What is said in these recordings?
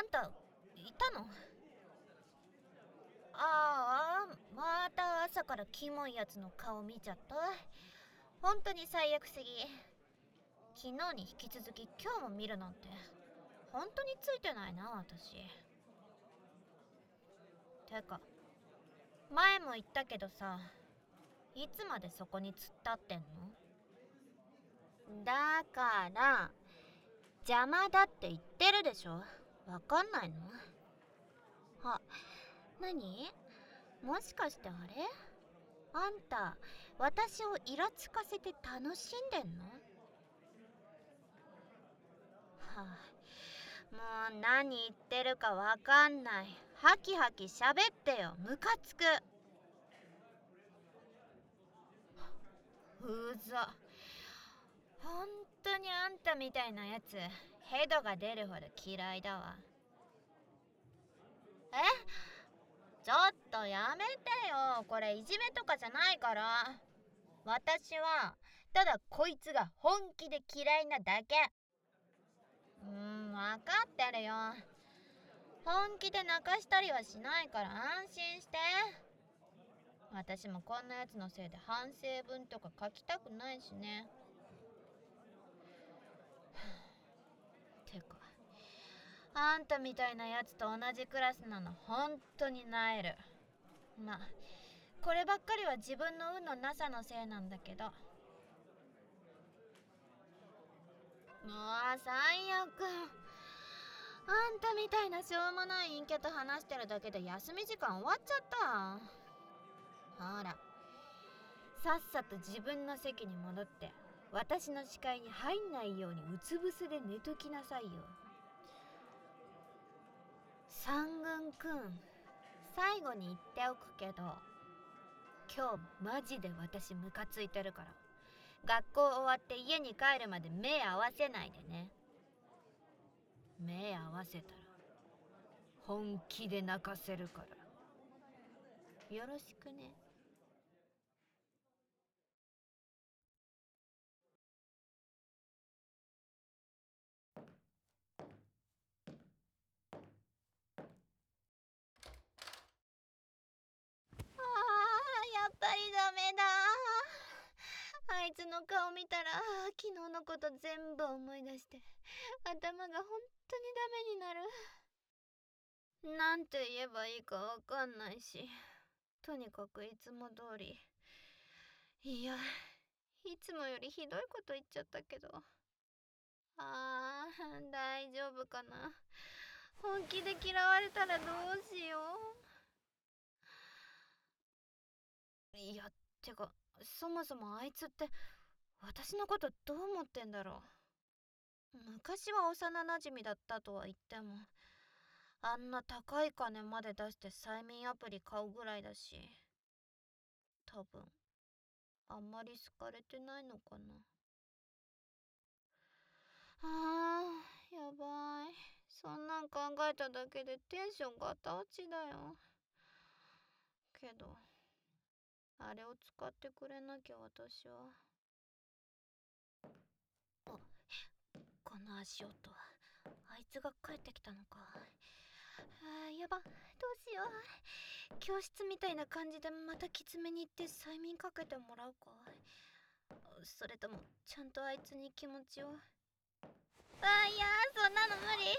んた、いたの？ああ、また朝からキモいやつの顔見ちゃった。本当に最悪すぎ。昨日に引き続き今日も見るなんて、本当についてないな、私。てか、前も言ったけどさ、いつまでそこに突っ立ってんの？だから、邪魔だって言ってるでしょ。わかんないの？あ、何？もしかしてあれ？あんた、私をイラつかせて楽しんでんの？はあ、もう何言ってるかわかんない。ハキハキ喋ってよ。ムカつく。うざ。ほんとにあんたみたいなやつ、ヘドが出るほど嫌いだわ。え？ちょっとやめてよ。これいじめとかじゃないから。私はただこいつが本気で嫌いなだけ。わかってるよ。本気で泣かしたりはしないから安心して。私もこんなやつのせいで反省文とか書きたくないしね。てか、あんたみたいなやつと同じクラスなの本当になえる。まあこればっかりは自分の運のなさのせいなんだけど。もう最悪。あんたみたいなしょうもない陰キャと話してるだけで休み時間終わっちゃった。ほら、さっさと自分の席に戻って私の視界に入んないようにうつ伏せで寝ときなさいよ。三軍くん、最後に言っておくけど、今日マジで私ムカついてるから、学校終わって家に帰るまで目合わせないでね。目合わせたら本気で泣かせるから、よろしくね。やっぱりダメだ。あいつの顔見たら昨日のこと全部思い出して頭が本当にダメになる。なんて言えばいいかわかんないし、とにかくいつも通り、いや、いつもよりひどいこと言っちゃったけど、大丈夫かな。本気で嫌われたらどうしよう。いや、てか、そもそもあいつって私のことどう思ってんだろう。昔は幼なじみだったとは言っても、あんな高い金まで出して催眠アプリ買うぐらいだし、多分あんまり好かれてないのかな。やばい。そんなん考えただけでテンションガタ落ちだよ。けど、あれを使ってくれなきゃ私は。この足音、あいつが帰ってきたのか。やば、どうしよう。教室みたいな感じでまたきつめに行って催眠かけてもらうか。それともちゃんとあいつに気持ちを。いや、そんなの無理。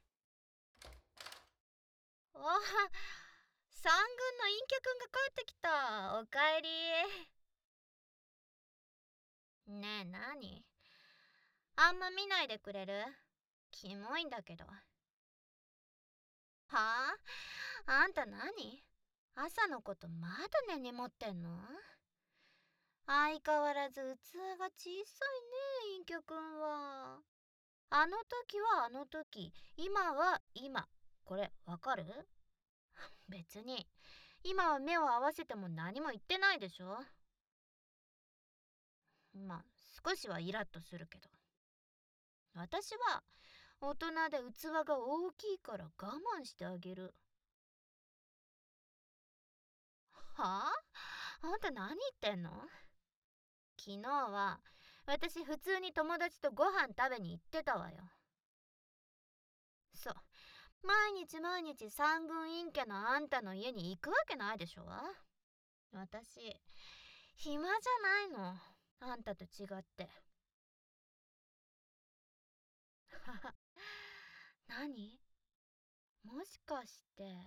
三軍の陰キャくんが帰ってきた。おかえり。ねえ、何？あんま見ないでくれる？キモいんだけど。あんた何？朝のことまだ根に持ってんの？相変わらず器が小さいね、陰キャくんは。あの時はあの時、今は今。これわかる？別に今は目を合わせても何も言ってないでしょ。まあ少しはイラッとするけど、私は大人で器が大きいから我慢してあげる。はあんた何言ってんの？昨日は私普通に友達とご飯食べに行ってたわよ。そう、 毎日毎日三軍陰キャのあんたの家に行くわけないでしょ。私、暇じゃないの。あんたと違って。何？もしかして、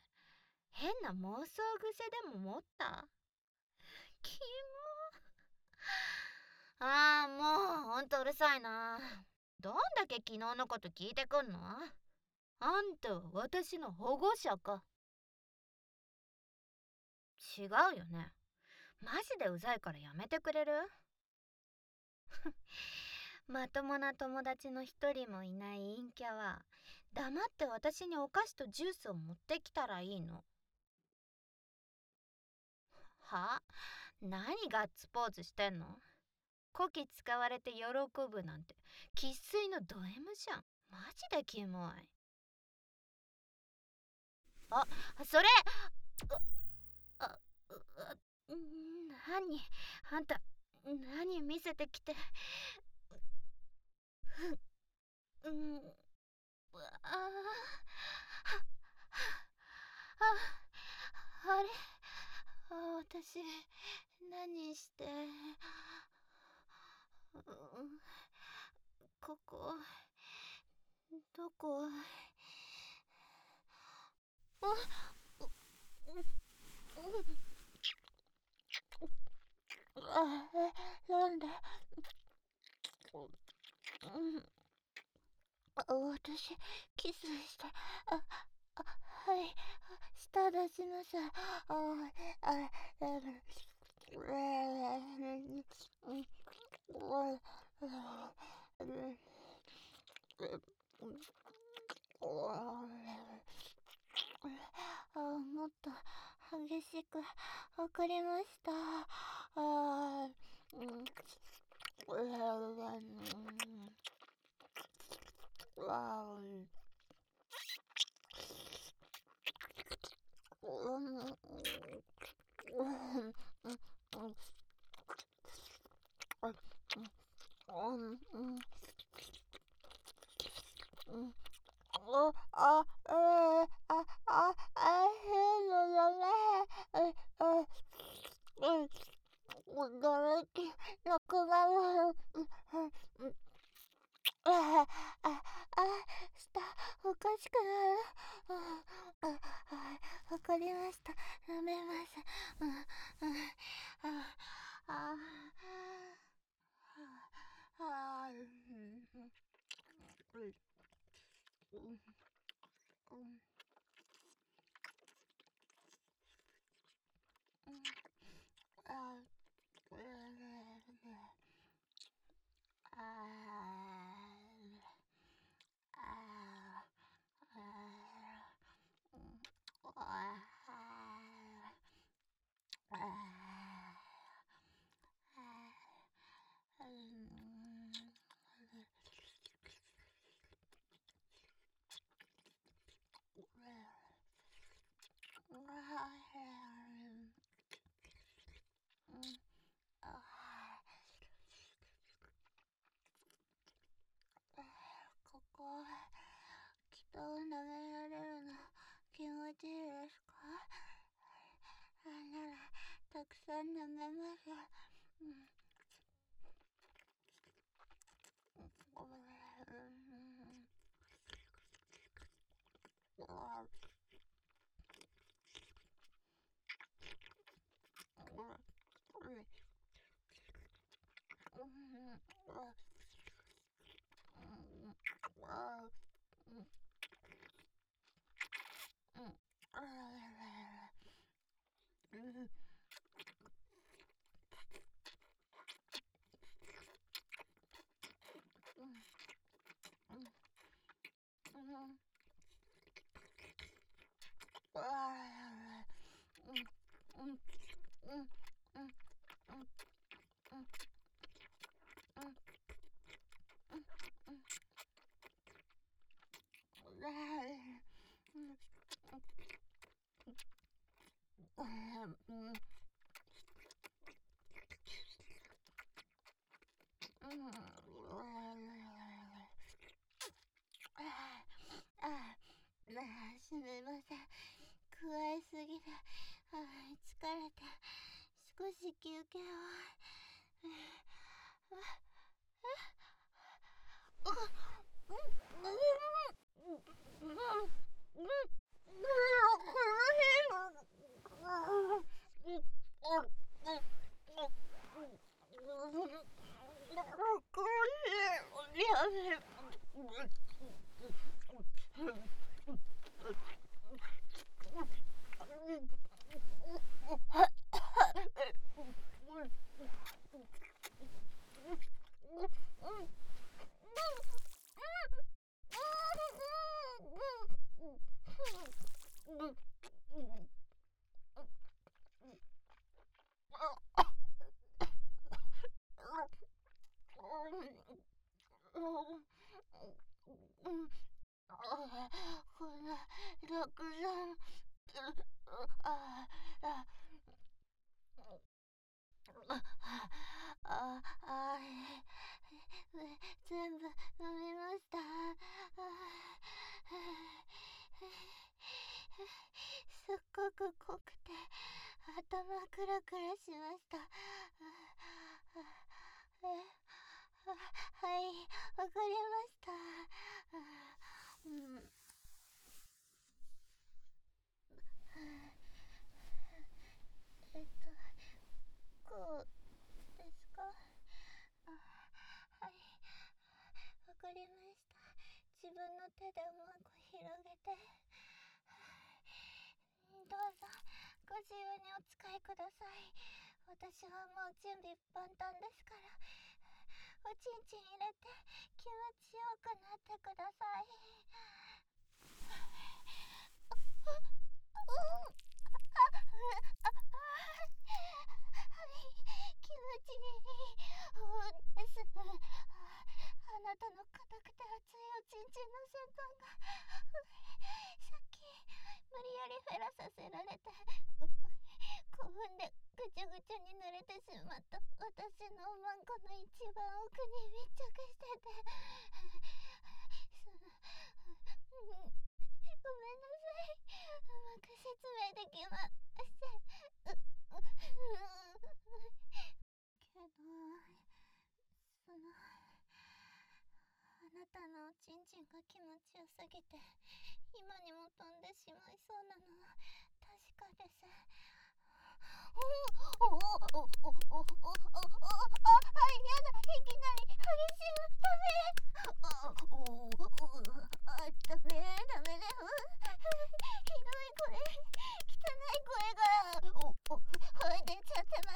変な妄想癖でも持った？キモ。ああ、もうほんとうるさいな。どんだけ昨日のこと聞いてくんの？あんたは私の保護者か？違うよね。マジでうざいからやめてくれる？まともな友達の一人もいない陰キャは黙って私にお菓子とジュースを持ってきたらいいの。は？何ガッツポーズしてんの？こき使われて喜ぶなんて生粋のド M じゃん。マジでキモい。あ、それ、あ、あ、何？あんた、何見せてきて。うん、ああれ、私、何して、ここ、どこ、なんで、私、キスして、はい、舌出しなさい。もっと激しく、わかりました。驚きなくなる。舌おかしくなる。わかりました。やめます。ここ、人を舐められるの気持ちいいですか？なら、たくさん舐めます。 えすぎて疲れて少し休憩を。こんなたくさん全部飲みました。すっごく濃くて頭クラクラしました。はい、わかりました。こうですか？はい、わかりました。自分の手でうまく広げて、どうぞご自由にお使いください。私はもう準備万端ですから、おちんちん入れて気持ちよくなってください。気持ちいいです。あなたの硬くて熱いおちんちんの先端がさっき無理やりフェラさせられて興奮でぐちゃぐちゃに濡れてしまった私のおまんこの一番奥に密着しててごめんなさい。うまく説明できません。けどあなたのおちんちんが気持ちよすぎて今にも飛んでしまいそうなのは確かです。やだ、いきなり激しいダメ。ダメです。ひどい声、汚い声が出ちゃってます。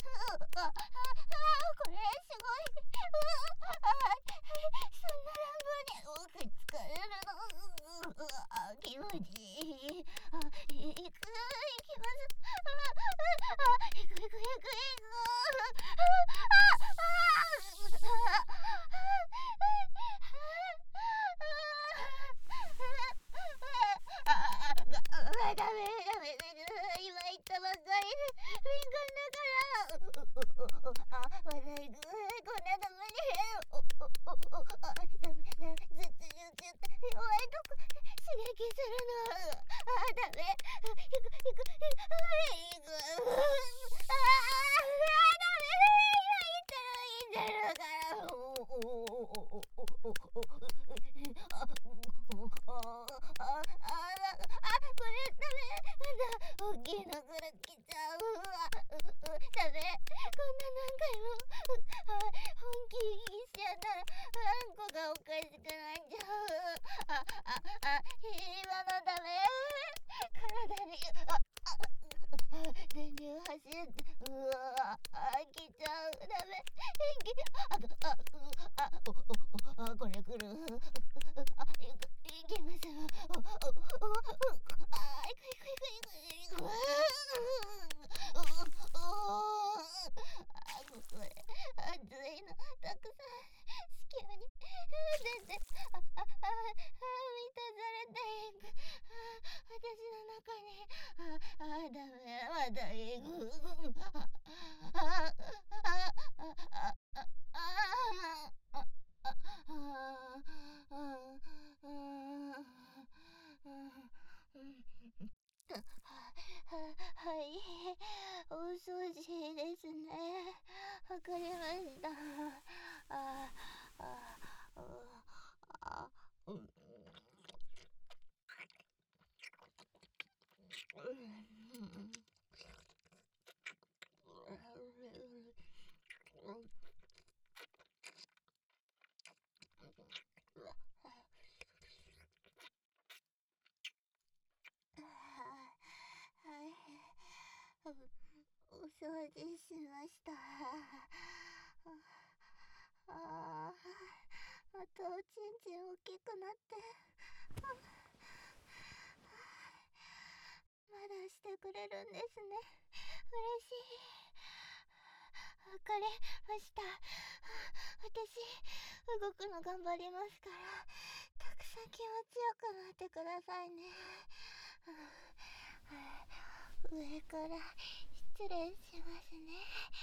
これすごい。そんな乱暴にくっつかれるの気持ちいい。行きます。行く。ダメです。今言ったばっかりで敏感だから。まだ行く。こんなダメにダメ。ずっと言っちゃった。弱いとこ刺激するの。ダメ。行く。ダメ。今言ってるから。これダメ。まだ大きいのから来ちゃう。ダメ。こんな何回も本気しちゃったらあんこがおかしくなっちゃう。今のダメ。体に電流走って来ちゃう。ダメ。これ来る。いけます。これ熱いのたくさん隙間に全然満たされていく。私の中にダメ。まだ行く。 かりました。ああああうん。はい、お掃除しました。ああ、またおちんちん大きくなって、まだしてくれるんですね。嬉しい。わかりました。私、動くの頑張りますから、たくさん気持ちよくなってくださいね。上から失礼しますね。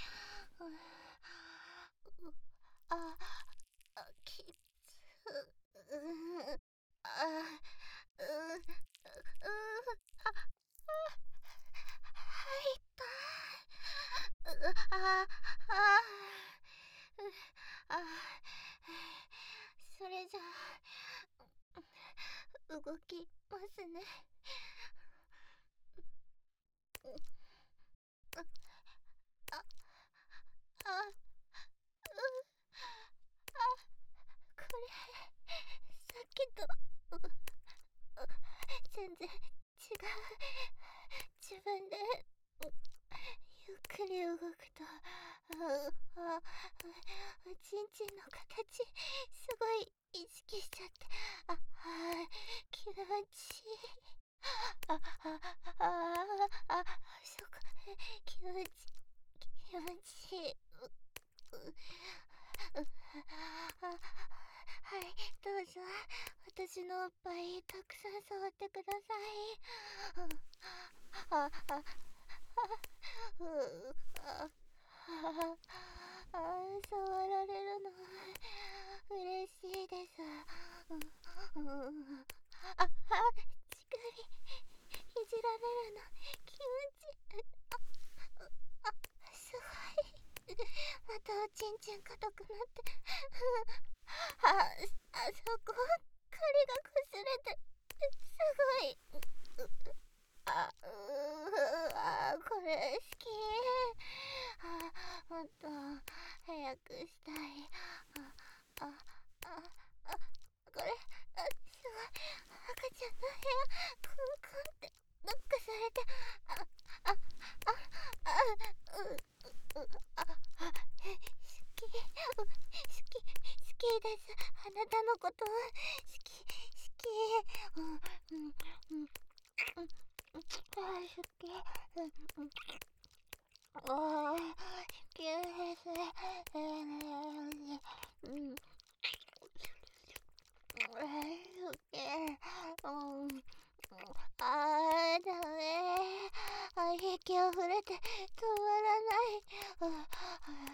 あ、きつ、あ、痛い。あ、それじゃあ、動きますね。あ、あ、これ、さっきと、全然違う。自分で、ゆっくり動くと、ちんちんの形、すごい意識しちゃって、気持ちいい。そこ、気持ちいい。はい、どうぞ。私のおっぱいたくさん触ってください。あ、あ、触られるの嬉しいです。ちくり、いじられるの気持ちいい。すごい。またおちんちん硬くなって。あそこ、髪が擦れて、すごい。これ好き。もっと早くしたい。あ、あ、これ、すごい。赤ちゃんの部屋、クンクンってノックされて、あ、あ、あ、好き、好きです。あなたのこと好き、好き。好き。好きです。好き。ダメ。息あふれて止まらない。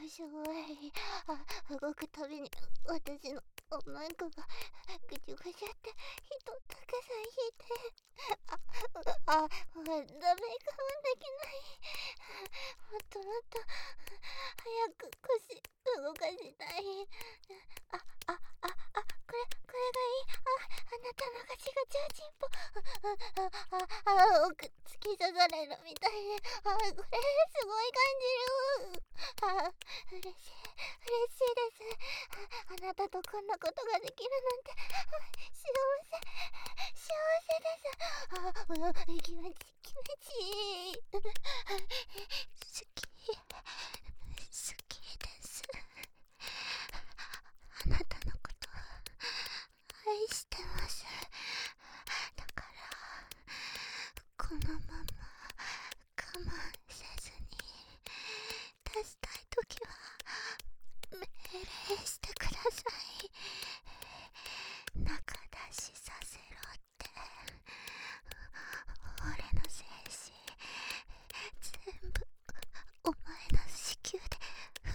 すごい。動くたびに私のおマイクがぐちゅぐちゅって人たくさん引いて。ダメ、我慢できない。もっともっと早く腰動かしたい。これがいい。あなたのガチガチはチンポ。奥突き刺されるみたいで、これすごい感じる。嬉しいです。あなたとこんなことができるなんて、幸せです。気持ちいい。好きです。あなたのこと愛してます。だからこのまま我慢せずに、出したいときは命令してください。中出しさせろって。俺の精子全部お前の子宮で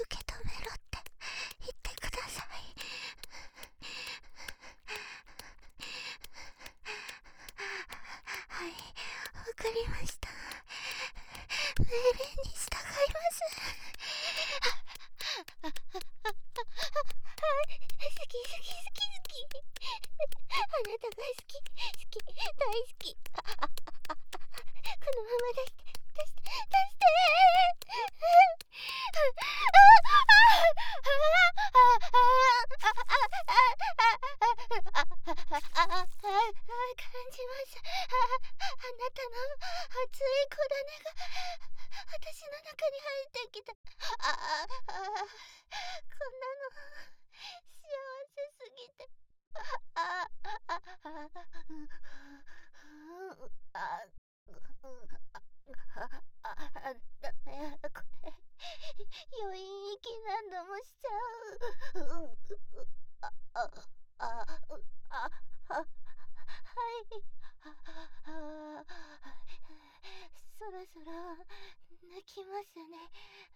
そろそろ泣きますね。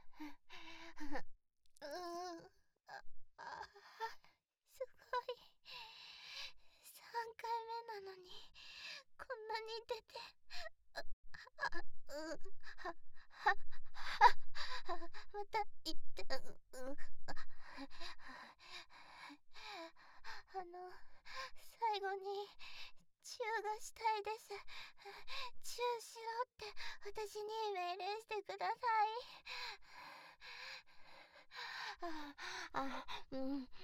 すごい。3回目なのにこんなに出て、また言って、最後にチューがしたいです。チューしろって私に命令してください。